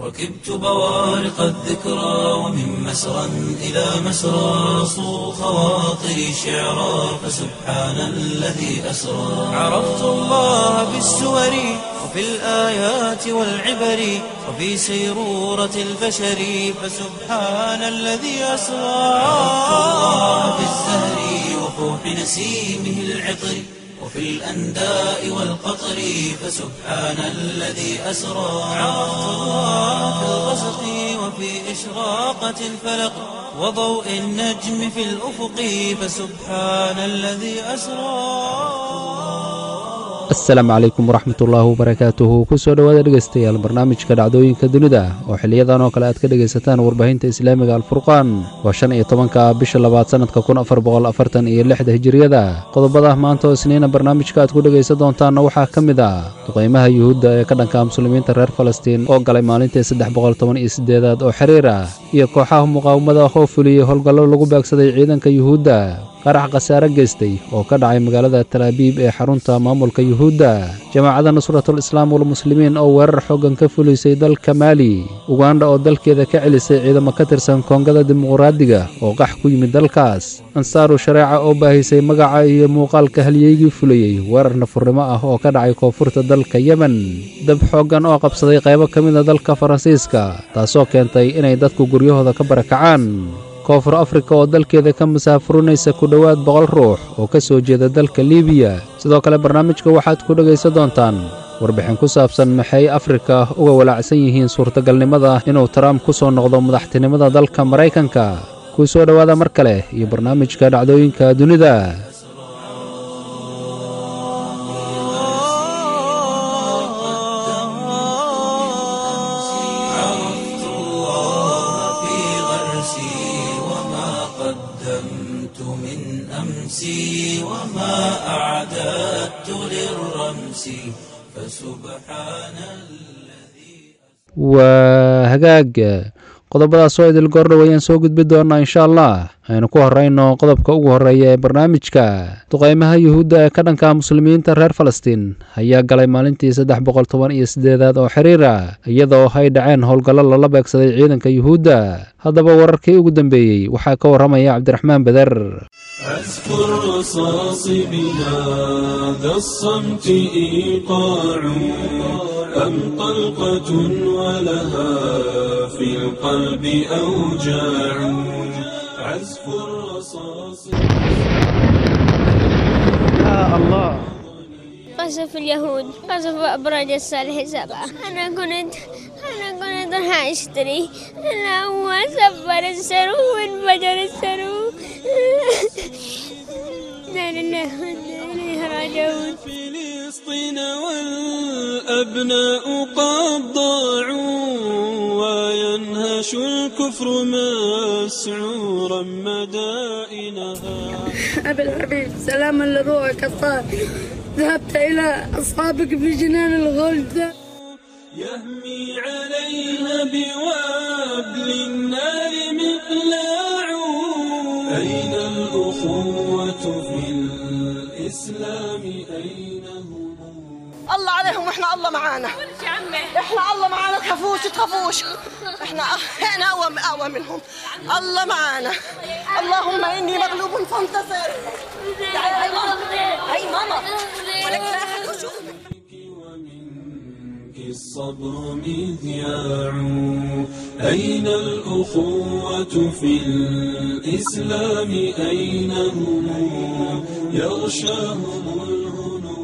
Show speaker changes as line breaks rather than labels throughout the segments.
ركبت بوارق الذكرى ومن مسرى إلى مسرى صو خواطري شعرا فسبحان الذي أسرى عرفت الله بالسور وفي الآيات والعبر وفي سيرورة البشر فسبحان الذي أسرى عرفت الله بالزهر وفوح نسيمه العطر وفي الأنداء والقطر فسبحان الذي أسرى عرفت الله في الغسق وفي إشراقة الفلق وضوء النجم في الأفق فسبحان الذي أسرى.
asalaamu calaykum waraxmatullaahi wabarakaatuhu kusoo dhowaada dhegaystayaal barnaamijka dhacdooyinka dunida oo xiliyadan oo kale aad ka dhegaysataan warbaahinta islaamiga alfurqaan waa 15 bisha labaad sanadka 1446 hijiriyada qodobada maanta oo isniina barnaamijka aad ku dhegaysan doontaanna waxaa ka mid ah duqeymaha yuhuudda ee ka dhanka muslimiinta reer falastiin oo galay maalintii 318 oo xiriir ah iyo kooxaha muqaawamada oo fuliyey howlgallo lagu beegsaday ciidanka yuhuudda qarax khasaare geystay oo ka dhacay magaalada talaabiib ee xarunta maamulka yuhuudda jamaacadda nusratul islaam walmuslimiin oo weerar xooggan ka fulisay dalka maali ugandha oo dalkeeda ka celisay ciidamo ka tirsan koongada dimuqraadiga oo qax ku yimid dalkaas ansaaru shareeca oo baahisay magaca iyo muuqaalka halyeygii fulayey weerar nafurnimo ah oo ka dhacay koonfurta dalka yemen dab xooggan oo qabsaday qaybo ka mid a dalka faransiiska taasoo keentay inay dadku guryahooda ka barakacaan koonfur afrika oo dalkeeda ka musaafurinaysa ku dhowaad 100 ruux oo ka soo jeeda dalka liibiya sidoo kale barnaamijka waxaad ku dhegaysan doontaan warbixin ku saabsan maxay afrika uga walaacsan yihiin suurtagalnimada inuu Trump ku soo noqdo madaxtinimada dalka Maraykanka ku soo dhowaada mar kale iyo barnaamijka dhacdooyinka dunida.
وما أعددت للرمس فسبحان الذي
وهجاج qodobadaas oo idil goor dhawayaan soo gudbi doonaa insha Allah aynu ku horeyno qodobka ugu horeeya ee barnaamijka duqeymaha yuhuudda ee ka dhanka muslimiinta reer Falastiin ayaa galay maalintii 318 oo xiriir ah iyadoo ay dhaceen howlgallo lala beegsaday ciidanka yuhuudda haddaba wararkii ugu dambeeyay waxaa ka waramaya Cabdiraxmaan Badar.
أذكر رصاص بهذا الصمت إيقاع أم طلقة ولها في القلب أوجاع عزف الرصاص
يا الله
قصف اليهود قصف أبراج الصالح 7 أنا كنت راح أشتري أنا هو سفر السرو وانفجر السرو لا لله إليه راجعون
فلسطين والأبناء قد ضاعوا وينهش الكفر مسعورا مدائنها
أبي الحبيب سلاما لروحك الطاهر ذهبت إلى أصحابك في جنان الغلد
يهمي عليها بوابل النار مقلاع أين الأخوة في الإسلام أين هم
الله عليهم واحنا الله معانا احنا الله معانا تخافوش احنا اقوى منهم الله معانا اللهم اني مغلوب فانتصر هاي ماما ولك لا احد اشوفك
ومنك الصبر مذياع أين الأخوة في الإسلام أين هم يغشاهم الهنو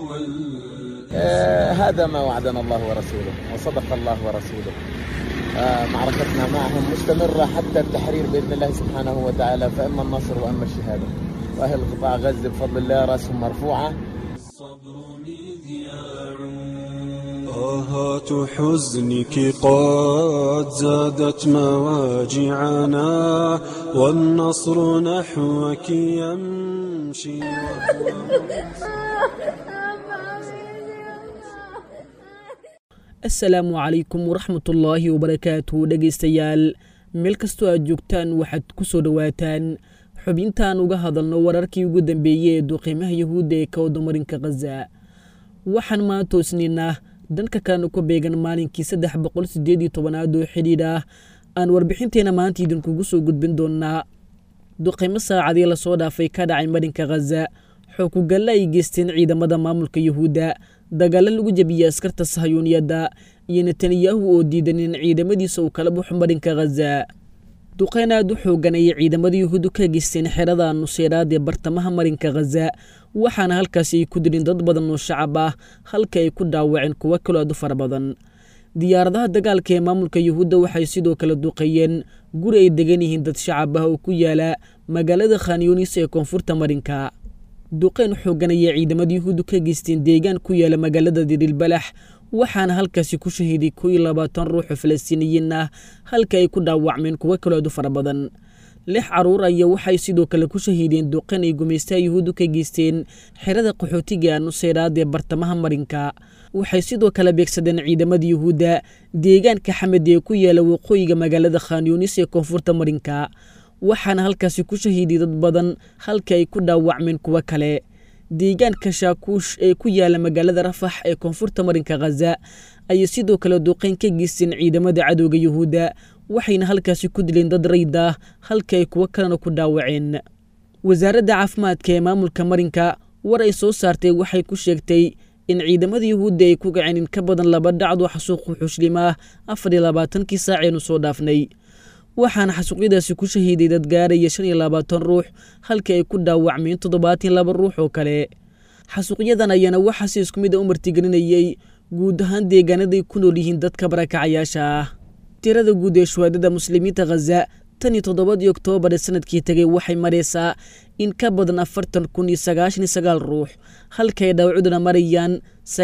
هذا ما وعدنا الله ورسوله وصدق الله ورسوله. معركتنا معهم مستمرة حتى التحرير بإذن الله سبحانه وتعالى فإما النصر وإما الشهادة وأهل قطاع غزة بفضل الله رأسهم مرفوعة.
الصبر مذياع آهات حزنك قد زادت مواجعنا والنصر نحوك يمشي
asalaamu calaykum waraxmatullaahi wabarakaatu dhegaystayaal meel kastoo aad joogtaan waxaad ku soo dhowaataan xubintaan uga hadalno wararkii ugu dambeeyey ee duqeymaha yahuudda ee ka wadamarinka khaza waxaan maanta toosnaynaa dhanka kalena ku beegan maalinkii 318 oo xidhiidh ah aan warbixinteena maanta idinkugu soo gudbin doonaa duqeymo saacadii la soo dhaafay ka dhacay marinka Gaza xukuugalla ay geysteen ciidamada maamulka Yuhuudda dagaalo lagu jabiyay askarta Sahayuuniyadda iyo Netanyahu oo diidan in ciidamadiisa uu kala baxo marinka Gaza duqeyn aad u xoogan ay ciidamada Yuhuuddu ka geysteen xerada Nusayraad ee bartamaha marinka Gaza waxaana halkaas ay ku dileen dad badan oo shacab ah halka ay ku dhaawaceen kuwa kale oo fara badan diyaaradaha dagaalka ee maamulka Yuhuudda waxay sidoo kale duqeeyeen guri ay degan yihiin dad shacab ah oo ku yaala magaalada Khan Yunis ee koonfurta marinka duqeyn xoogan ay ciidamada Yuhuuddu ka geysteen deegaan ku yaala magaalada Dir Balax waxaana halkaas ku shahiiday 20 ruux oo Falastiiniyiin ah halka ay ku dhaawacmeen kuwa kale oo fara badan 6 caruur ayaa waxay sidoo kale ku shahiideen duqeyn ay gumeystaa Yuhuuddu ka geysteen xerada qaxootiga Nusayraad ee bartamaha marinka waxay sidoo kale beegsadeen ciidamada Yuhuudda deegaanka Xamed ee ku yaala waqooyiga magaalada Khan Yunis ee koonfurta marinka waxaana halkaas ku shahiiday dad badan halka ay ku dhaawacmeen kuwa kale deegaanka Shaakuush ee ku yaala magaalada Rafax ee koonfurta marinka Gaza ay sidoo kale duqeyn ka geysteen ciidamada cadowga Yuhuudda waxayna halkaas ku dileen dad rayid ah halka ay kuwa kalena ku dhaawaceen wasaaradda caafimaadka ee maamulka marinka war ay soo saartay waxay ku sheegtay in ciidamada Yuhuudda ay ku gaceen in ka badan 2 dhacdo xasuuq xushlimaah 24 saac ee soo dhaafnay waxaana xasuuqyadaasi ku shahiiday dad gaaraya 25 ruux halka ay ku dhaawacmeen 72 ruux oo kale xasuuqyadan ayana waxa si isku mid ah u martigelinayay guud ahaan deegaanada ku nool yihiin dadka barakacayaasha ah tirada guud ee shuhadada muslimiinta Gaza 7 Oktoobar sanadkii tagay waxay maraysaa in ka badan 40,099 ruux halka ay dhaawacuduna marayaan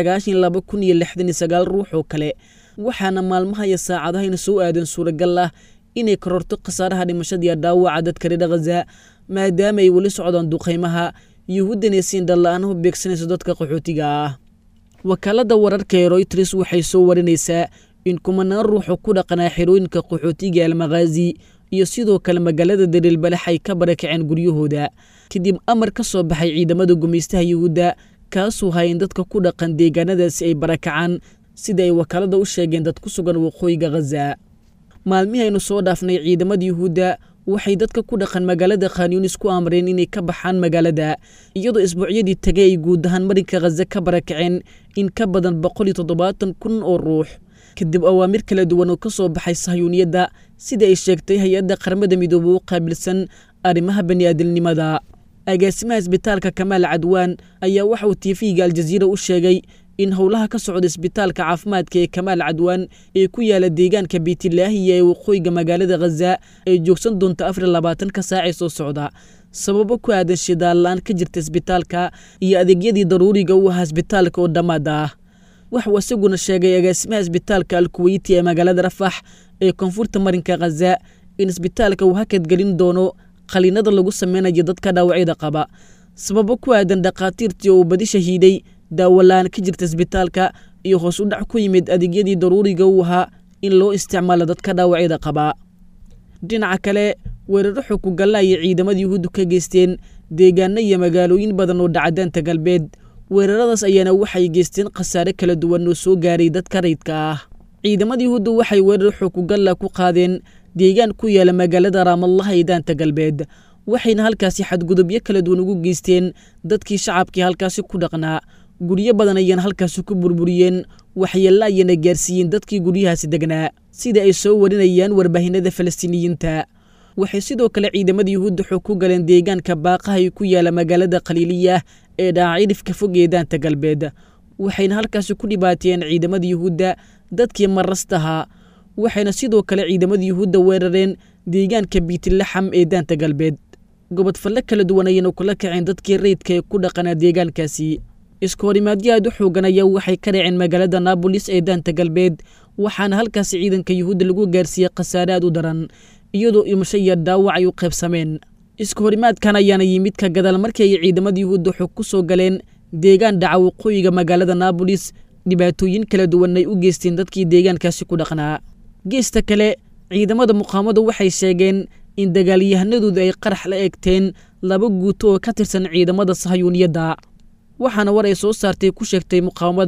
92,069 ruux oo kale waxaana maalmaha iyo saacadaha soo aadan suuragal ah inay kororto khasaaraha dhimashada iyo dhaawaca dadka reer Gaza maadaama ay wali socdaan duqeymaha Yuhuuddana siin dallaan u beegsanayso dadka qaxootiga ah wakaalada wararka ee Reuters waxay soo warinaysaa in kumanaan ruux ku dhaqanaa xirooyinka qaxootiga Al-Maghazi iyo sidoo kale magaalada Dir Balax ay ka barakaceen guryahooda kadib amar ka soo baxay ciidamada gumeystaha Yuhuudda kaasoo hayn dadka ku dhaqan deegaanadaas ay barakacaan sida ay wakaalada u sheegeen dad ku sugan waqooyiga Gaza maalmihii aynu soo dhaafnay ciidamada Yuhuudda waxay dadka ku dhaqan magaalada Khan Yunis ku amreen inay ka baxaan magaalada iyadoo isbuucyadii tagay ay guud ahaan marinka Gaza ka barakaceen in ka badan 170,000 oo ruux kadib awaamir kala duwan oo ka soo baxay Sahayuuniyadda sida ay sheegtay hay'adda qaramada midoobay oo qaabilsan arrimaha bani'aadamnimada agaasimaha isbitaalka Kamaal Cadwaan ayaa waxa uu TV-ga Al Jazeera u sheegay in howlaha ka socda isbitaalka caafimaadka ee Kamaal Cadwaan ee ku yaala deegaanka Beetlaahiya ee waqooyiga magaalada Gaza ay joogsan doonto 24 saac soo socda sababo ku aadan shidaal la'aan ka jirta isbitaalka iyo adeegyadii daruuriga u ahaa isbitaalka oo dhamaada waxa uu isaguna sheegay agaasimaha isbitaalka Al-Kuwaiti ee magaalada Rafax ee koonfurta marinka Gaza in isbitaalka uu hakad gelin doono qaliinada lagu sameynayo dadka dhaawacyada qaba sababo ku aadan dhaqaatiirtii oo badi shahiiday daawalaan ka jirta isbitaalka iyo hoos u dhac ku yimid adeegyadii daruuriga u ahaa in loo isticmaalo dadka dhaawacyada qaba dhinaca kale weeraro xukuugalla ay ciidamada Yuhuuddu ka geysteen deegaano iyo magaalooyin badan oo dhacdaanta galbeed weeraradaas ayaana waxay geysteen khasaare kala duwan oo soo gaaray dadka rayidka ah ciidamada Yuhuuddu waxay weerar xukuugalla ku qaadeen deegaan ku yaala magaalada Ramallah ee daanta galbeed waxayna halkaasi xadgudubyo kala duwan ugu geysteen dadkii shacabkii halkaasi ku dhaqnaa guryo badan ayaan halkaasi ku burburiyeen waxyeello ayana gaarsiiyeen dadkii guryahaasi degnaa sida ay soo warinayaan warbaahinada Falastiiniyiinta waxay sidoo kale ciidamada Yuhuudda xog ku galeen deegaanka baaqaha ay ku yaala magaalada Khaliiliyah ee dhaacidifka fog ee daanta galbeed waxayna halkaasi ku dhibaateen ciidamada Yuhuudda dadkii marastaha waxayna sidoo kale ciidamada Yuhuudda weerareen deegaanka Beetlaxam ee daanta galbeed gobol falle kala duwan ayayna kula kaceen dadkii rayidka ee ku dhaqanaa deegaankaasi iskoorimaadyo aad u xoogan ayaa waxay ka dhaceen magaalada Nablus ee daanta galbeed waxaana halkaasi ciidanka Yuhuudda lagu gaarsiiyay khasaare aad u daran iyadoo dhimasho iyo dhaawac ay u qaybsameen iskoorimaadkan ayaana yimid ka gadaal markii ay ciidamada Yuhuudda xog ku soo galeen deegaan dhaca waqooyiga magaalada Nablus dhibaatooyin kala duwan ay u geysteen dadkii deegaankaasi ku dhaqnaa geesta kale ciidamada muqaamada waxay sheegeen in dagaalyahanadoodu ay qarax la eegteen 2 guuto oo ka tirsan ciidamada Sahayuuniyadda waxaana war ay soo saartay ku sheegtay muqaamada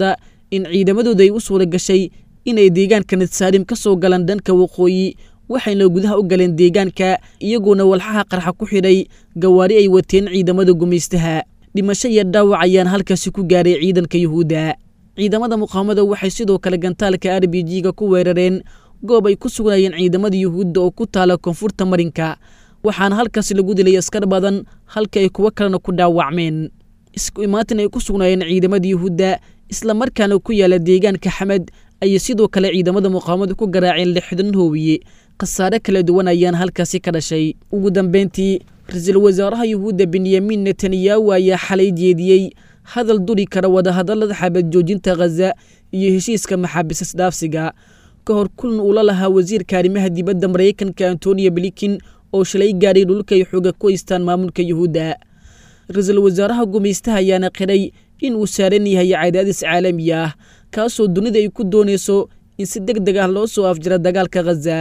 in ciidamadooda ay u suura gashay inay deegaanka nadsaalim ka soo galaan dhanka waqooyi waxayna gudaha u galeen deegaanka iyagoona walxaha qarxa ku xidhay gawaari ay wateen ciidamada gumaystaha dhimasho iyo dhaawac ayaan halkaasi ku gaaray ciidanka yuhuudda ciidamada muqaawamada waxay sidoo kale gantaalka RPG-ga ku weerareen goob ay ku sugnaayeen ciidamada yuhuudda oo ku taala koonfurta marinka waxaana halkaasi lagu dilay askar badan halka ay kuwo kalena ku dhaawacmeen isku imaatin ay ku sugnaayeen ciidamada yuhuudda isla markaana ku yaala deegaanka xamed ayay sidoo kale ciidamada muqaawamada ku garaaceen 60 hoowiye khasaare kala duwan ayaan halkaasi ka dhashay ugu dambeyntii ra'iisul wasaaraha yuhuudda Benjamin Netanyahu ayaa xalay jeediyey hadal duri kara wadahadallada xabad joojinta Gaza iyo heshiiska maxaabiis isdhaafsiga ka hor kulan uu la lahaa wasiirka arrimaha dibadda Mareykanka Antony Blinken oo shalay gaaray dhulka ay xoog ku haystaan maamulka yuhuudda ra'iisul wasaaraha gumaystaha ayaana qiray in uu saaran yahay cadaadis caalami ah kaasoo dunida ay ku doonayso in si degdeg ah loo soo afjiro dagaalka Gaza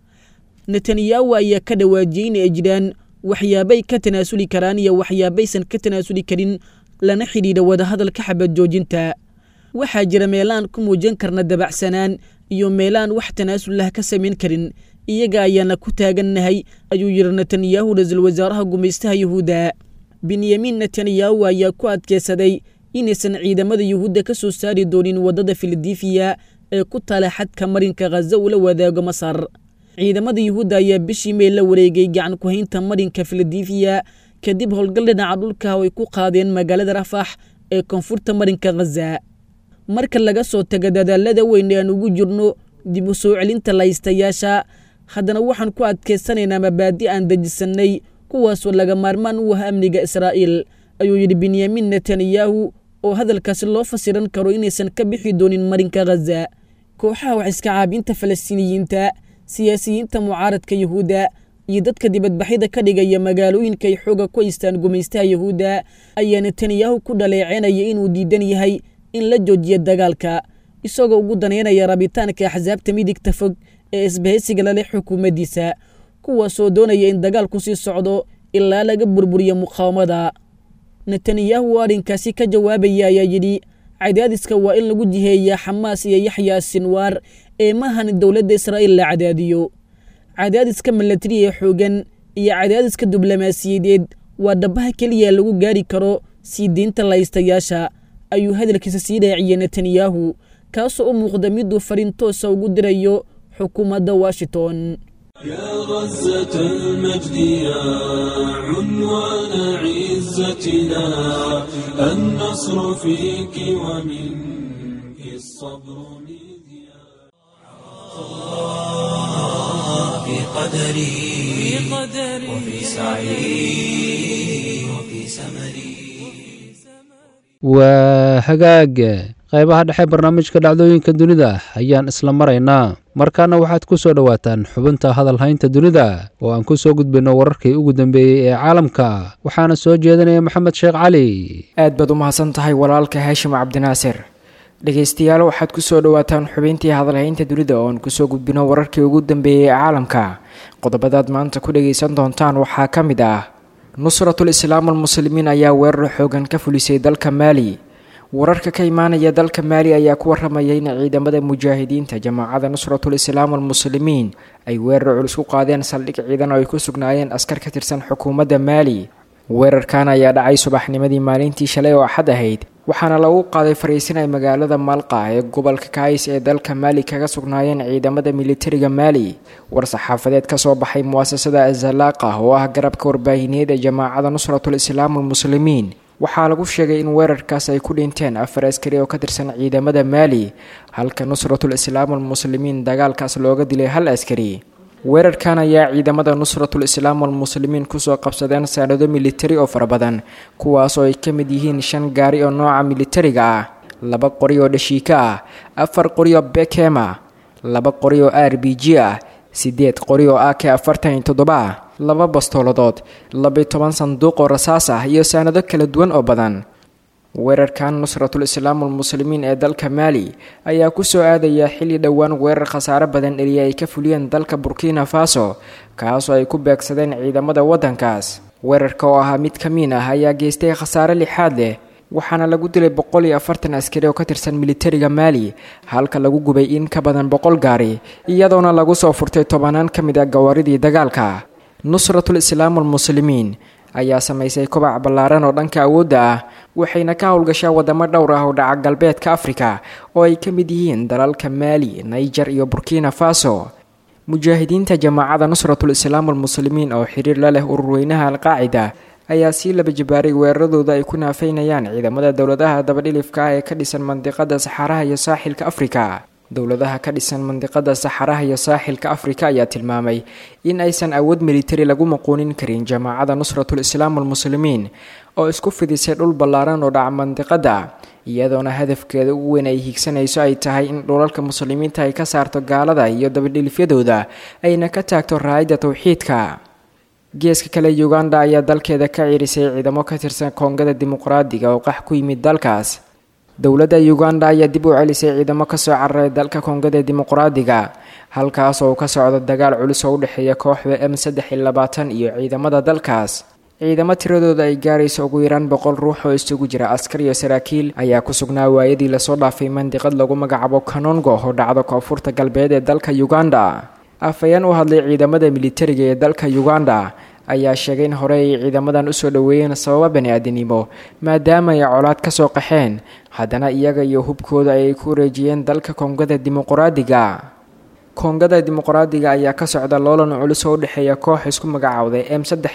Netanyahu ayaa ka dhawaajiyay in ay jiraan waxyaabay ka tanaasuli karaan iyo waxyaabaysan ka tanaasuli karin lana xidhiidha wadahadalka xabad joojinta waxaa jira meelaan ku muujin karna dabacsanaan iyo meelaan wax tanaasul lah ka samayn karin iyaga ayaana ku taagannahay ayuu yiri Netanyahu ra'iisul wasaaraha gumaystaha yuhuudda Benjamin Netanyahu ayaa ku adkeysaday inaysan ciidamada yuhuudda ka soo saari doonin wadada Philadelphia ee ku taala xadka marinka Gaza ula wadaago Masar ciidamada yuhuudda ayaa bishii May la wareegay gacan ku haynta marinka Philadelphia kadib howlgal dhinaca dhulka oo ay ku qaadeen magaalada Rafah ee koonfurta marinka Gaza marka laga soo tago dadaalada weyn ee aan ugu jirno dib u soo celinta laystayaasha haddana waxaan ku adkeysanaynaa mabaadi aan dejisanay kuwaasoo laga maarmaan u ah amniga Israa'iil ayuu yidhi Benjamin Netanyahu oo hadalkaasi loo fasiran karo inaysan ka bixi doonin marinka Gaza kooxaha wax iska caabinta Falastiiniyiinta siyaasiyiinta mucaaradka yuhuudda iyo dadka dibadbaxyada ka dhigaya magaalooyinka ay xooga ku haystaan gumaystaha yuhuudda ayaa Netanyahu ku dhaleecanaya inuu diidan yahay in la joojiyo dagaalka isagoo ugu daneynaya rabitaanka axsaabta midigta fog ee isbahaysiga la leh xukuumaddiisa kuwaasoo doonaya in dagaalku sii socdo ilaa laga burburiyo muqaawamada Netanyahu arrinkaasi ka jawaabaya ayaa yidhi cadaadiska waa in lagu jiheeyaa Xamaas iyo Yaxya Sinwaar ee maahan dowladda Israa'iil la cadaadiyo cadaadiska milatari ee xoogan iyo cadaadiska diblomaasiyadeed waa dhabaha kaliya lagu gaari karo sii deynta laystayaasha ayuu hadalkiisa sii raaciyay Netanyahu kaasoo u muuqda mid uu fariin toos ah ugu dirayo xukuumadda Washington
يا غزة المجد يا عنوان عزتنا النصر فيك ومنك الصبر مذياع
في قدري وفي سعي وفي سمري
وهجاج qaybaha dhexe barnaamijka dhacdooyinka dunida ayaan isla maraynaa markaana waxaad ku soo dhawaataan xubinta hadalhaynta dunida oo aan ku soo gudbino wararkii ugu dambeeyey ee caalamka waxaana soo jeedinaya maxamed sheekh cali
aad baad u mahadsan tahay walaalka haashim cabdinaasir dhegaystayaal waxaad ku soo dhawaataan xubintii hadalhaynta dunida oo aan kusoo gudbino wararkii ugu dambeeyey ee caalamka qodobadaad maanta ku dhagaysan doontaan waxaa ka mid ah nusratul islaam almuslimiin ayaa weerar xoogan ka fulisay dalka maali wararka ka imaanaya dalka maali ayaa ku waramaya in ciidamada mujaahidiinta jamaacada nusratul islaam almuslimiin ay weerar culus ku qaadeen saldhig ciidan oo ay ku sugnaayeen askar ka tirsan xukuumadda maali weerarkan ayaa dhacay subaxnimadii maalintii shalay oo axad ahayd waxaana lagu qaaday fariisin ay magaalada malqa ee gobolka kays ee dalka maali kaga sugnaayeen ciidamada militariga maali war saxaafadeed ka soo baxay muasasada azalaaqa oo ah garabka warbaahineed ee jamaacada nusratul islaam almuslimiin waxaa lagu sheegay in weerarkaas ay ku dhinteen 4 askari oo ka tirsan ciidamada maali halka nusratul islaam almuslimiin dagaalkaas looga dilay 1 askari weerarkan ayaa ciidamada nusratul islaam almuslimiin kusoo qabsadeen saanado militari oo fara badan kuwaas oo ay ka mid yihiin 5 gaari oo nooca militariga ah 2 qori oo dhashiika ah 4 qori oo BKM ah 2 qori oo RPG ah 8 qori oo AK-47 2 bastooladood 12 sanduuq oo rasaas ah iyo saanado kala duwan oo badan weerarkan nusratul islaam almuslimiin ee dalka maali ayaa ku soo aadaya xilli dhowaan weerar khasaare badan dhaliya ay ka fuliyeen dalka Burkina Faso kaasoo ay ku beegsadeen ciidamada waddankaas weerarka oo ahaa mid ka mid ah ayaa geystay khasaare lixaad leh waxaana lagu dilay 140 askari oo ka tirsan militariga Mali halka lagu gubay in ka badan 100 gaari iyadoona lagu soo furtay 10 ka mid ah gawaaridii dagaalka. Nusratul Islaam wal Muslimiin ayaa sameysay kobac ballaaran oo dhanka awoodda ah waxayna ka howlgashaa wadamo dhowr ah oo dhaca galbeedka Afrika oo ay ka mid yihiin dalalka Mali, Niger iyo Burkina Faso. mujaahidiinta jamaacada Nusratul Islaam wal Muslimiin oo xiriir la leh ururweynaha Al-Qaacida ayaa si laba jibaaray weeraradooda ay ku naafeynayaan ciidamada dowladaha dabadhilifka ah ee ka dhisan mandiqada Saxaraha iyo Saaxilka Afrika. dowladaha ka dhisan mandiqada Saxaraha iyo Saaxilka Afrika ayaa tilmaamay in aysan awood militari lagu maquunin karin jamaacada Nusratul Islaam wal Muslimiin oo isku fidisay dhul ballaaran oo dhaca mandiqada iyadoona hadafkeeda ugu weyn ay higsanayso ay tahay in dhulalka muslimiinta ay ka saarto gaalada iyo dabadhilifyadooda ayna ka taagto raayada tawxiidka. geeska kale Uganda ayaa dalkeeda ka ciirisay ciidamo ka tirsan Koongada Dimuqraadiga oo qax ku yimid dalkaas. dowladda Uganda ayaa dib u celisay ciidamo ka soo cararay dalka Koongada Dimuqraadiga halkaas oo ka socda dagaal culus oo u dhexeeya kooxda M23 iyo ciidamada dalkaas. ciidamo tiradooda ay gaarayso ugu yaraan 100 ruux oo isugu jira askar iyo saraakiil ayaa ku sugnaa waayadii la soo dhaafay mandiqad lagu magacaabo Kanongo oo dhacdo koonfurta galbeed ee dalka Uganda. afayeen u hadlay ciidamada militariga ee dalka Uganda ayaa sheegay in hore ay ciidamadan u soo dhaweeyeen sabab bani'aadanimo maadaama ay colaad ka soo qaxeen haddana iyaga iyo hubkooda ay ku wareejiyeen dalka Koongada Dimuqraadiga. Koongada Dimuqraadiga ayaa ka socda loolan culus oo u dhexeeya koox isku magacaawday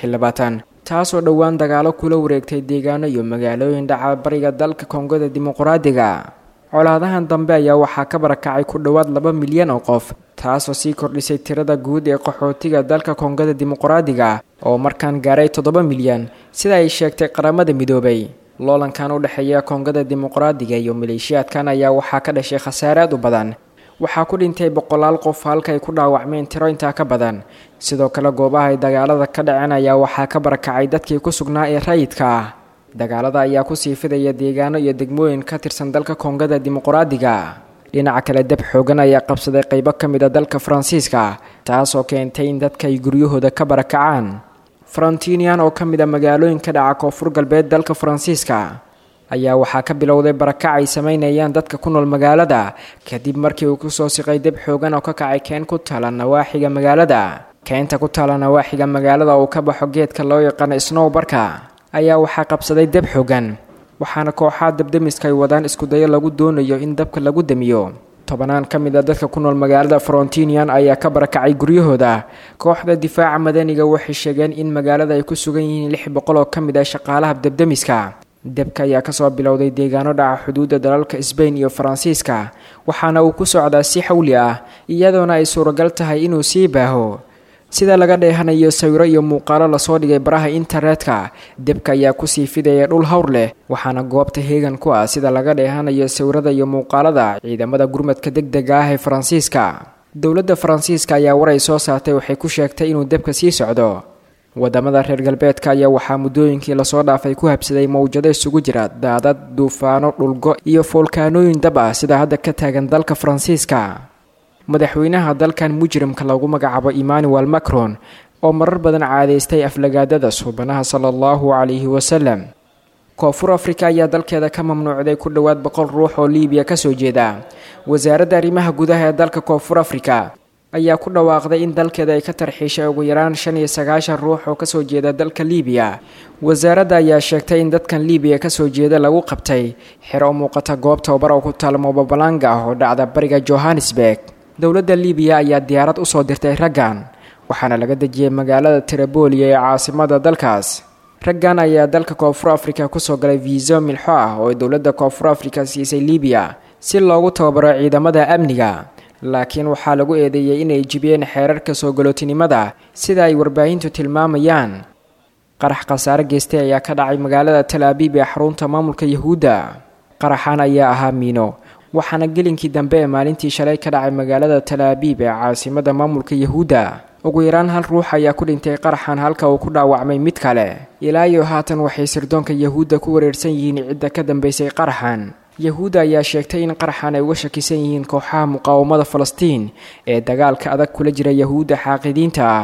M23 taasoo dhowaan dagaalo kula wareegtay deegaano iyo magaalooyin dhaca bariga dalka Koongada Dimuqraadiga. colaadahan dambe ayaa waxaa ka barakacay ku dhawaad 2 milyan oo qof taasoo sii kordhisay tirada guud ee qaxootiga dalka Koongada Dimuqraadiga oo markaan gaaray 7 milyan sida ay sheegtay qaramada midoobay. loolankan u dhexeeya Koongada Dimuqraadiga iyo maleeshiyaadkan ayaa waxaa ka dhashay khasaaraad u badan. waxaa ku dhintay 100 qof halka ay ku dhaawacmeen tiro intaa ka badan. sidoo kale goobaha ay dagaalada ka dhaceen ayaa waxaa ka barakacay dadkii ku sugnaa ee rayidka ah. dagaalada ayaa ku sii fidaya deegaano iyo degmooyin ka tirsan dalka Koongada Dimuqraadiga. dhinaca kale dab xoogan ayaa qabsaday qaybo ka mid ah dalka Faransiiska taasoo keentay in dadka ay guryahooda ka barakacaan. Frontinian oo ka mid ah magaalooyinka dhaca koonfur galbeed dalka Faransiiska ayaa waxaa ka bilowday barakac ay sameynayaan dadka ku nool magaalada kadib markii uu ku soo siqay dab xoogan oo ka kacay keen ku taala nawaaxiga magaalada. keenta ku taala nawaaxiga magaalada oo ka baxo geedka loo yaqaan snowbarka ayaa waxaa qabsaday dab xoogan waxaana kooxaha dabdamiska ay wadaan isku dayo lagu doonayo in dabka lagu damiyo. 10 ka mid ah dadka ku nool magaalada Frontinian ayaa ka barakacay guryahooda. kooxda difaaca madaniga waxay sheegeen in magaalada ay ku sugan yihiin 600 oo ka mid ah shaqaalaha dabdamiska. dabka ayaa ka soo bilowday deegaano dhaca xuduudda dalalka Spain iyo Faransiiska waxaana uu ku socdaa si xawli ah iyadoona ay suuragal tahay inuu sii baaho. sida laga dheehanayo sawiro iyo muuqaalo la soo dhigay baraha internetka dabka ayaa ku sii fidaya dhul hawr leh waxaana goobta heegan ku ah sida laga dheehanayo sawirada iyo muuqaalada ciidamada gurmadka degdega ah ee Faransiiska. dowladda Faransiiska ayaa waray soo saartay waxay ku sheegtay inuu dabka sii socdo. wadamada reer galbeedka ayaa waxaa muddooyinkii la soo dhaafay ku habsaday mawjado isugu jira daadad, duufaano, dhulgo iyo foolkaanooyin dab ah sida hadda ka taagan dalka Faransiiska. madaxweynaha dalkan mujrimka lagu magacaabo Emmanuel Macron oo marar badan caadeystay aflagaadada suubanaha sallallahu alayhi wasallam. koonfur Afrika ayaa dalkeeda ka mamnuucday ku dhawaad 100 ruux oo Liibiya ka soo jeeda. wasaaradda arrimaha gudaha ee dalka koonfur Afrika ayaa ku dhawaaqday in dalkeeda ay ka tarxiishay ugu yaraan 95 ruux oo ka soo jeeda dalka Liibiya. wasaaradda ayaa sheegtay in dadkan Liibiya ka soo jeeda lagu qabtay xero muuqata goob tababar oo ku taal Mpumalanga oo dhacda bariga Johannesburg. dowladda Liibiya ayaa diyaarad u soo dirtay raggan waxaana laga dejiyay magaalada Tripoli ee caasimada dalkaas. raggan ayaa dalka koonfur Afrika ku soo galay viisa milxo ah oo dowladda koonfur Afrika siisay Liibiya si loogu tababaro ciidamada amniga. laakiin waxaa lagu eedeeyay inay jibiyeen xeerarka soo galootinimada sida ay warbaahintu tilmaamayaan. qarax khasaare geystay ayaa ka dhacay magaalada Tel Aviv ee xarunta maamulka Yahuudda. qaraxan ayaa ahaa miino waxaana gelinkii dambe ee maalintii shalay ka dhacay magaalada Tel Aviv ee caasimada maamulka Yahuudda. ugu yaraan 1 ruux ayaa ku dhintay qaraxan halka uu ku dhaawacmay mid kale. ilaa iyo haatan waxay sirdoonka Yahuudda ku wareersan yihiin cidda ka dambeysay qaraxan. Yahuudda ayaa sheegtay in qaraxan ay uga shakisan yihiin kooxaha muqaawamada Falastiin ee dagaalka adag kula jira Yahuudda xaaqidiinta ah.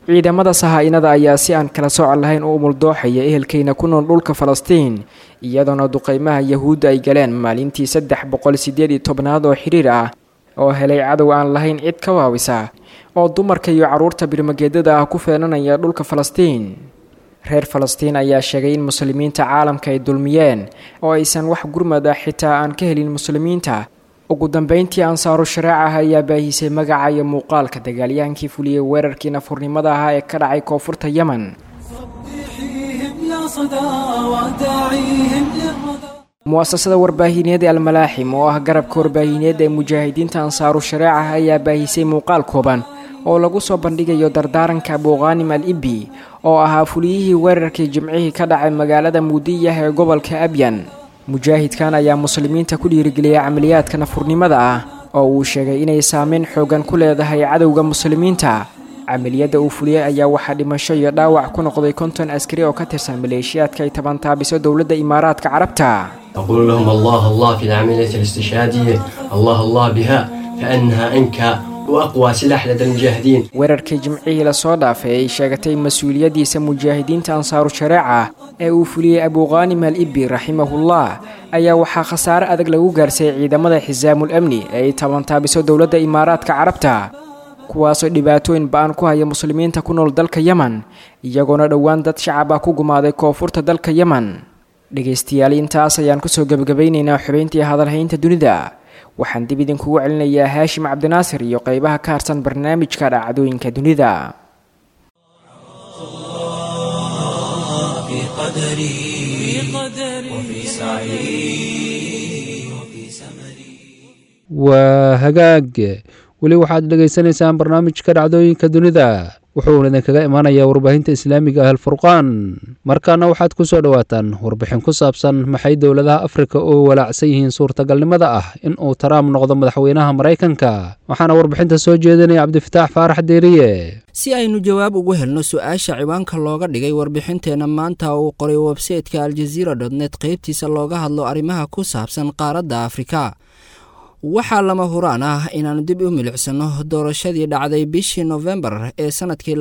ciidamada sahaa'inada ayaa si aan kala sooc lahayn u umuldooxaya ehelkayna ku nool dhulka falastiin iyadoona duqaymaha yahuudda ay galeen maalintii 318 oo xiriir ah oo helay cadow aan lahayn cid ka waawisa oo dumarka iyo carruurta birmageedada ah ku feenanaya dhulka falastiin reer falastiin ayaa sheegay in muslimiinta caalamka ay dulmiyeen oo aysan wax gurmad ah xitaa aan ka helin muslimiinta ugu dambeyntii ansaaru shareecaha ayaa baahisay magaca iyo muuqaalka dagaalyahaankii fuliyey weerarkii nafurnimada ahaa ee ka dhacay koonfurta yemen mu'asasada warbaahineed ee almalaaxim oo ah garabka warbaahineed ee mujaahidiinta ansaaru shareecaha ayaa baahisay muuqaal kooban oo lagu soo bandhigayo dardaaranka abuuqaanim al-ibbi oo ahaa fuliyihii weerarkii jimcihii ka dhacay magaalada muudiyah ee gobolka abyan mujaahidkan ayaa muslimiinta ku dhiirigeliyay camaliyaadka nafurnimada ah oo uu sheegay inay saameyn xoogan ku leedahay cadowga muslimiinta camaliyadda uu fuliyey ayaa waxaa dhimasho iyo dhaawac ku noqday 50 askari oo ka tirsan maleeshiyaadka ay tabantaabiso dowladda imaaraadka carabta
أقول لهم الله الله في العملية الاستشهادية الله الله بها كأنها أنكى وأقوى سلاح لدى المجاهدين
weerarkii jimcihii la soo dhaafay ay sheegatay mas-uuliyaddiisa mujaahidiinta ansaaru shareeca ee uu fuliyey abuuqaanim al-ibbi raximahullah ayaa waxaa khasaare adag lagu gaarsiiyey ciidamada xisaamul amni ee ay tabantaabiso dowladda imaaraadka carabta kuwaasoo dhibaatooyin ba-an ku haya muslimiinta ku nool dalka yemen iyagoona dhowaan dad shacab ah ku gumaaday koonfurta dalka yemen dhegaystayaal intaas ayaan kusoo gebagabaynaynaa xubayntii hadalhaynta dunida waxaan dib idinkugu celinayaa haashim cabdinaasir iyo qaybaha ka harsan barnaamijka dhacdooyinka dunida
waa hagaag weli waxaad dhegaysanaysaan barnaamijka dhacdooyinka dunida wuxuuna idinkaga imanayaa warbaahinta islaamiga ah alfurqaan markaana waxaad ku soo dhowaataan warbixin ku saabsan maxay dowladaha afrika oo walaacsan yihiin suurtagalnimada ah in uu taraamp noqdo madaxweynaha maraykanka waxaana warbixinta soo jeedinaya cabdifataax faarax deeriye
si aynu jawaab ugu helno su-aasha ciwaanka looga dhigay warbixinteenna maanta uu qoray websayteka aljaziira dotnet qaybtiisa looga hadlo arrimaha ku saabsan qaaradda afrika waxaa lama huraan ah inaannu dib u milicsano doorashadii dhacday bishii nofembar ee sannadkii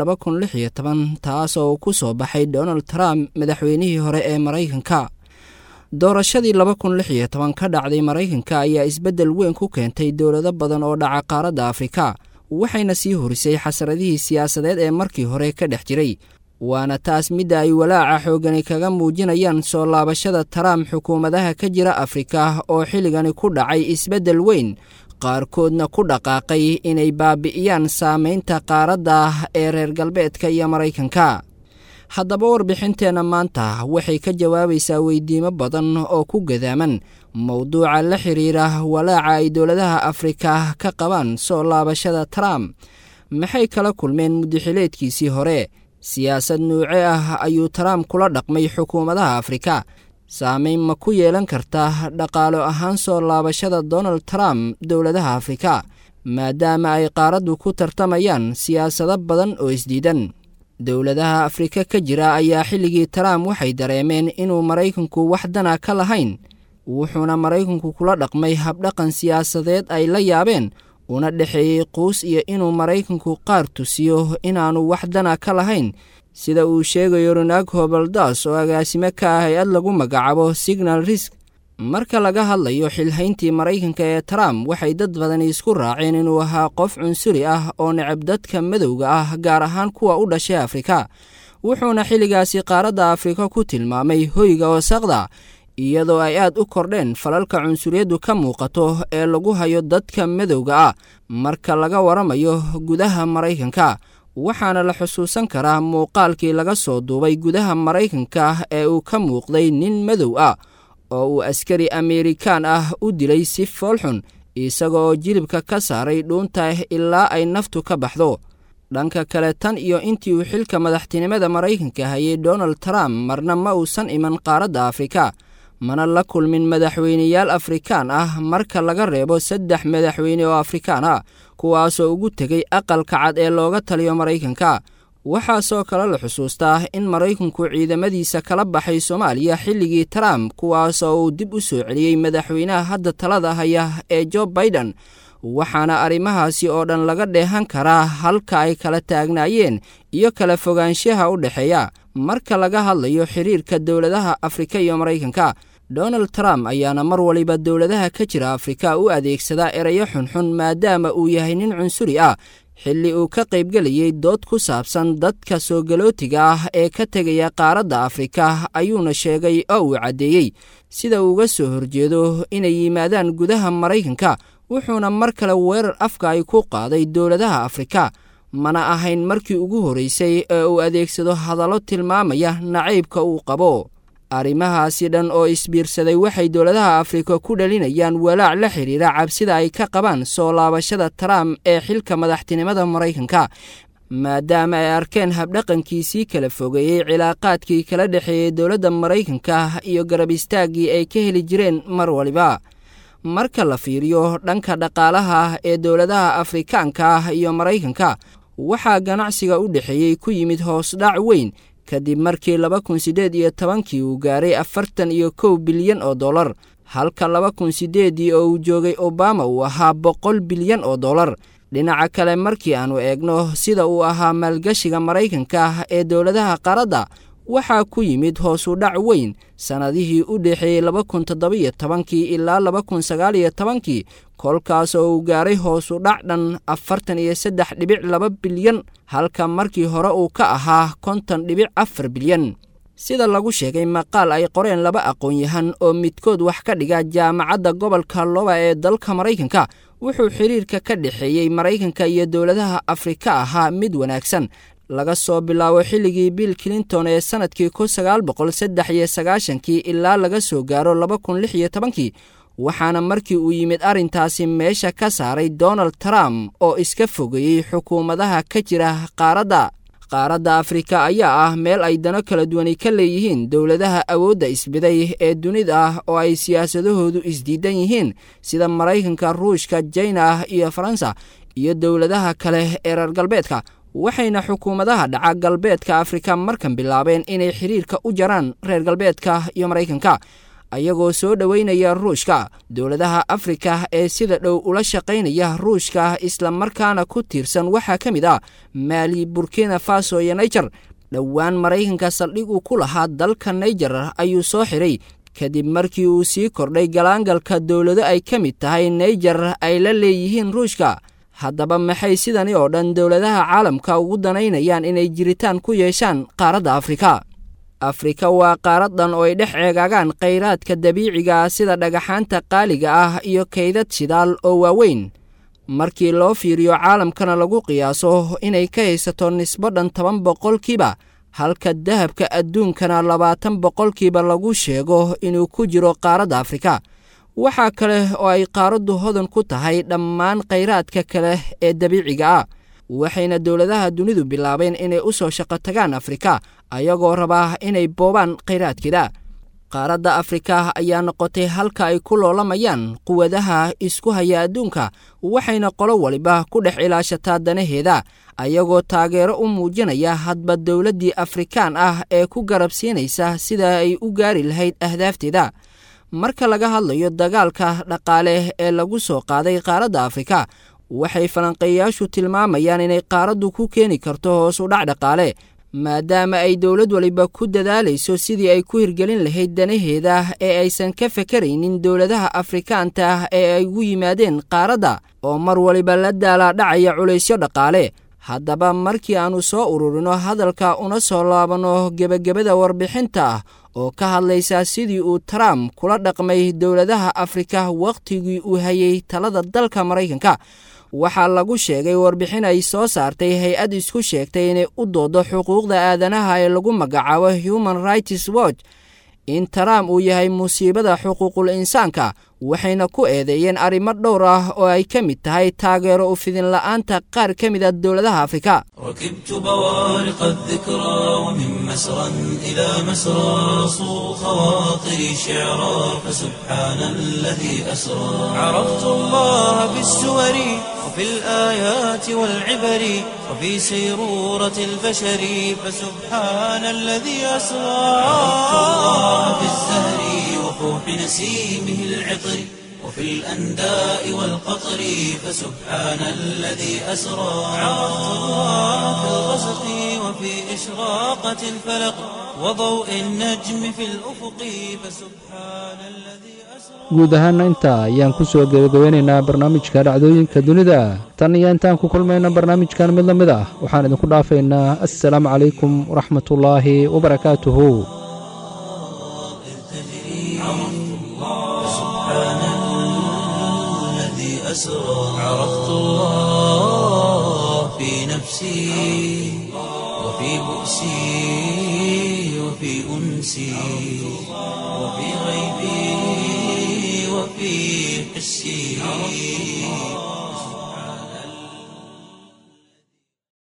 2016 taas oo ku soo baxay donald trump madaxweynihii hore ee maraykanka doorashadii 2016 ka dhacday maraykanka ayaa isbeddel weyn ku keentay dowlado badan oo dhaca qaaradda afrika waxayna sii horisay xasradihii siyaasadeed ee markii hore ka dhex jiray waana taas midda ay walaaca xoogani kaga muujinayaan soo laabashada trump xukuumadaha ka jira afrika oo xilligani ku dhacay isbeddel weyn qaarkoodna ku dhaqaaqay inay baabi'iyaan saamaynta qaaradda ee reer galbeedka iyo maraykanka haddaba warbixinteenna maanta waxay ka jawaabaysaa weydiimo badan oo ku gadaaman mowduuca la xiriira walaaca ay dowladaha afrika ka qabaan soo laabashada trump maxay kala kulmeen muddaxileedkiisii hore siyaasad nuuce ah ayuu trump kula dhaqmay xukuumadaha afrika saamayn ma ku yeelan karta dhaqaalo ahaan soo laabashada donald trump dowladaha afrika maadaama ay qaaraddu ku tartamayaan siyaasado badan oo isdiidan dowladaha afrika ka jira ayaa xilligii trump waxay dareemeen inuu maraykanku wax dana ka lahayn wuxuuna maraykanku kula dhaqmay habdhaqan siyaasadeed ay la yaabeen una dhexeeyey quus iyo inuu maraykanku qaar tusiyo inaannu wax dana ka lahayn sida uu sheegayo ronag hobaldas oo agaasime ka ah hay-ad lagu magacaabo signal risk marka laga hadlayo xilhayntii maraykanka ee trump waxay dad badani isku raaceen inuu ahaa qof cunsuri ah oo necab dadka madowga ah gaar ahaan kuwa u dhashay afrika wuxuuna xilligaasi qaaradda afrika ku tilmaamay hoyga wasaqda iyadoo ay aad u kordheen falalka cunsuriyaddu ka muuqato ee lagu hayo dadka madowga ah marka laga waramayo gudaha maraykanka waxaana la xusuusan karaa muuqaalkii laga soo duubay gudaha maraykanka ee uu ka muuqday nin madow ah oo uu askari ameerikaan ah u dilay si foolxun isagaoo jilibka ka saaray dhuunta ilaa ay naftu ka baxdo dhanka kale tan iyo intii uu xilka madaxtinimada maraykanka hayay donald trump marna ma uusan iman qaaradda afrika mana la kulmin madaxweyneyaal afrikaan ah marka laga reebo 3 madaxweyne oo afrikaan ah kuwaasoo ugu tegay aqalka cad ee looga taliyo maraykanka waxaasoo kale la xusuustaa in maraykanku ciidamadiisa kala baxay soomaaliya xilligii trump kuwaasoo uu dib u soo celiyey madaxweynaha hadda talada haya ee joe biden waxaana arrimahaasi oo dhan laga dheehan karaa halka ay kala taagnaayeen iyo kala fogaanshaha u dhexeeya marka laga hadlayo xiriirka dowladaha Afrika iyo Maraykanka. Donald Trump ayaana mar waliba dowladaha ka jira Afrika u adeegsada erayo xunxun maadaama uu yahay nin cunsuri ah xilli uu ka qaybgalayay dood ku saabsan dadka soo galootiga ah ee ka tegaya qaaradda Afrika ayuuna sheegay oo uu caddeeyey sida uga soo horjeedo inay yimaadaan gudaha Maraykanka, wuxuuna mar kale weerar afka ay ku qaaday dowladaha Afrika. mana ahayn markii ugu horeysay ee uu adeegsado hadallo tilmaamaya nacaybka uu qabo. arrimahaasi dhan oo isbiirsaday waxay dowladaha Afrika ku dhalinayaan walaac la xiriira cabsida ay ka qabaan soo laabashada Trump ee xilka madaxtinimada Maraykanka, maadaama ay arkeen habdhaqankiisii kala fogeeyey cilaaqaadkii kala dhexeeyey dowladda Maraykanka iyo garab istaaggii ay ka heli jireen mar waliba. marka la fiiriyo dhanka dhaqaalaha ee dowladaha Afrikaanka iyo Maraykanka, waxaa ganacsiga u dhexeeyey ku yimid hoos dhac weyn kadib markii 2018 uu gaaray 41 bilyan oo dollar, halka 2008 oo uu joogay Obama uu ahaa 100 bilyan oo dollar. dhinaca kale markii aanu eegno sida uu ahaa maalgashiga Maraykanka ee dowladaha qaaradda, waxaa ku yimid hoos u dhac weyn sanadihii u dhexeeyey 2017 ilaa 2019, kolkaas oo uu gaaray hoos u dhac dhan 43.2 bilyan, halka markii hore uu ka ahaa 50.4 bilyan. sida lagu sheegay maqaal ay qoreen 2 aqoon-yahan oo midkood wax ka dhiga jaamacadda gobolka Iowa ee dalka Maraykanka, wuxuu xiriirka ka dhexeeyey Maraykanka iyo dowladaha Afrika ahaa mid wanaagsan laga soo bilaabo xilligii Bill Clinton ee sanadkii 1993 ilaa laga soo gaaro 2016, waxaana markii uu yimid arrintaasi meesha ka saaray Donald Trump oo iska fogeeyey xukuumadaha ka jira qaaradda Afrika ayaa ah meel ay dano kala duwan ka leeyihiin dowladaha awoodda isbiday ee dunida oo ay siyaasadahoodu isdiidan yihiin sida Maraykanka, Ruushka, China iyo Faransa iyo dowladaha kale ee reer galbeedka, waxayna xukuumadaha dhaca galbeedka Afrika markan bilaabeen inay xiriirka u jaraan reer galbeedka iyo Maraykanka ayagoo soo dhaweynaya Ruushka. dowladaha Afrika ee sida dhow ula shaqeynaya Ruushka isla markaana ku tiirsan waxaa ka mid ah Mali, Burkina Faso iyo Niger. dhowaan Maraykanka saldhig uu ku lahaa dalka Niger ayuu soo xiray kadib markii uu sii kordhay galaangalka dowlado ay ka mid tahay Niger ay la leeyihiin Ruushka. haddaba maxay sidani oo dhan dowladaha caalamka ugu danaynayaan inay jiritaan ku yeeshaan qaaradda Afrika? Afrika waa qaaradan oo ay dhex eegaagaan kheyraadka dabiiciga sida dhagaxaanta qaaliga ah iyo kaydad shidaal oo waaweyn. markii loo fiiriyo caalamkana lagu qiyaaso inay ka haysato nisbo dhan 10%, halka dahabka adduunkana 20% lagu sheego inuu ku jiro qaaradda Afrika. waxaa kale oo ay qaaraddu hodan ku tahay dhammaan kheyraadka kale ee dabiiciga ah, waxayna dowladaha dunidu bilaabeen inay u soo shaqo tagaan Afrika ayagoo raba inay boobaan kheyraadkeeda. qaaradda Afrika ayaa noqotay halka ay ku loolamayaan quwadaha isku haya adduunka, waxayna qolo waliba ku dhex ilaashataa danaheeda ayagoo taageero u muujinaya hadba dowladdii Afrikaan ah ee ku garab siinaysa sida ay u gaari lahayd ahdaafteeda. marka laga hadlayo dagaalka dhaqaale ee lagu soo qaaday qaaradda Afrika, waxay falanqeeyaashu tilmaamayaan inay qaaraddu ku keeni karto hoos u dhac dhaqaale maadaama ay dowlad waliba ku dadaalayso sidii ay ku hirgelin lahayd danaheeda ee aysan ka fakaraynin dowladaha Afrikaanta ee ay ugu yimaadeen qaaradda oo mar waliba la daala dhacaya culaysyo dhaqaale. haddaba markii aanu soo ururino hadalka una soo laabano gebagabada warbixinta oo ka hadlaysa sidii uu Trump kula dhaqmay dowladaha Afrika waqtigii uu hayay talada dalka Maraykanka, waxaa lagu sheegay warbixin ay soo saartay hay-ad isku sheegtay inay u doodo xuquuqda aadanaha ee lagu magacaabo Human Rights Watch in Trump uu yahay musiibada xuquuqul insaanka, waxayna ku eedeeyeen arrimo dhowr ah oo ay ka mid tahay taageero u fidin la'aanta qaar ka mid ah dowladaha Afrika.
ركبت بوارق الذكرى ومن مسرى إلى مسرى صو خواطري شعرا فسبحان الذي أسرى. عرفت الله بالسور وفي الآيات والعبر وفي سيرورة البشر فسبحان الذي أسرى. عرفت الله بالزهر وفوح نسيمه العطر وفي الأنداء والقطر فسبحان الذي أسرى عرفت الله في الغسق وفي إشراقة الفلق وضوء النجم في الأفق فسبحان الذي
guud ahaana intaa ayaan ku soo gebagabeynaynaa barnaamijka dhacdooyinka dunida tan iyo intaan ku kulmayna barnaamijkan mid la mid ah waxaan idinku dhaafaynaa assalaamu calaykum waraxmatullaahi wabarakaatuhu
عرفت الله في نفسي وفي بؤسي وفي أنسي وفي غيبي وفي حسي